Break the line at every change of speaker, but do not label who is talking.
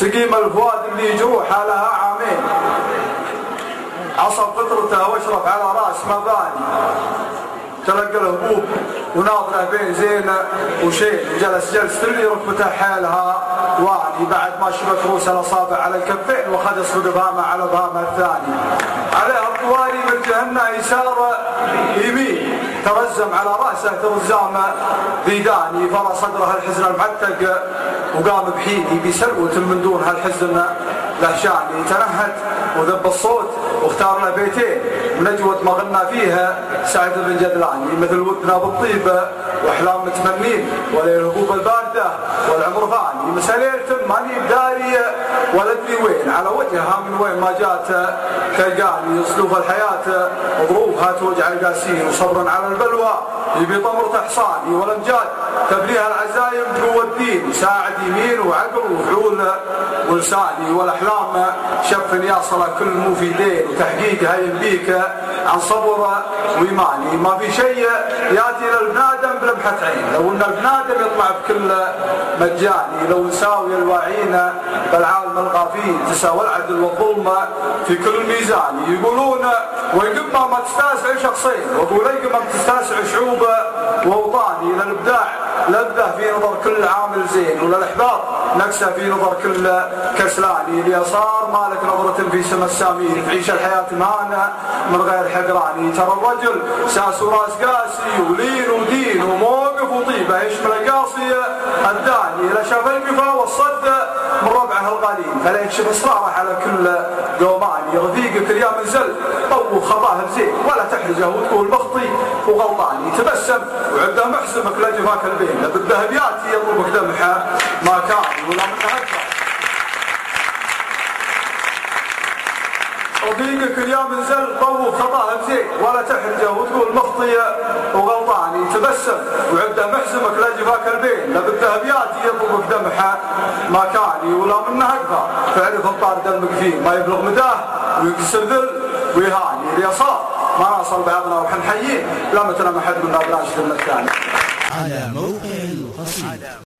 سقيم الفؤاد اللي جروحه لها عامين، عصب قطرته واشرف على راس مباني، تلقى الهبوب وناظره بين زينه وشين، جلس جلسه اللي ركبته حالها واني، بعد ما شبك روس الاصابع على الكفين وخد اصبع بهامه على بهامه الثاني، عليها الطواري من جهنه يسار يمين، ترزم على راسه ترزام ذيداني، فرى صدره الحزن المعتق وقام بحيدي بسلوة من دون هالحزن لهشاني، تنهد وذب الصوت واختار له بيتين من اجود ما غنى فيها سعد بن جدلاني، مثل ودنا بالطيبه واحلام متمنين وليل الهبوب البارده والعمر فاني، مساليل ماني بداري ولدني وين، على وجهها من وين ما جات تلقاني، صدوف الحياه ظروفها توجع القاسين، وصبرا على البلوى يبي طمرة حصاني، والامجاد تبنيها العزايم بقوة الدين، ساعد يمين وعقل وفعول ولساني، والاحلام شف ياصل كل المفيدين، وتحقيقها يمليك عن صبر وإيماني، ما في شيء ياتي للبنادم بلمحة عين، لو ان البنادم يطلع بكل مجاني، لو نساوي الواعين بالعالم الغافين، تساوى العدل والظلم في كل ميزان، يقولون ويقب ما تستاسع شخصين، وقول يقب ما تستاسع شعوب واوطاني، للابداع لذة في نظر كل عامل زين، وللاحباط نكسه في نظر كل كسلاني، اليسار مالك نظرة في سما السامين، تعيش الحياة مهانة من غير حقراني، ترى الرجل ساس وراس قاسي ولين ودين وموقف وطيبة، يشمل القاصي الداني، لا شاف القفا والصد من ربعه الغالين، فلا يكشف اسراره على كل قوماني، رفيقك اليوم نزل طو خطاه بزين، ولا تحرجه وتقول مخطي وغلطاني، تبسم وعده محسمك لجفاك البين، بالذهبيات يضربك دمحه ما كان ولا منها اكثر. رفيقك اليوم نزل طو خطاه بزين، ولا تحرجه وتقول مخطي وغلطاني، تبسم وعده محسمك لجفاك البين، بالذهبيات يضربك دمحه ما كان ولا منها اكثر، تعرف الطارد المقفين ما يبلغ مداه ويكسر ذل ويهاني، اليسار ما نصل بعضنا وحن حيين، لا متنا ما حد قلنا بلاش في الثاني.
على موقع القصيد.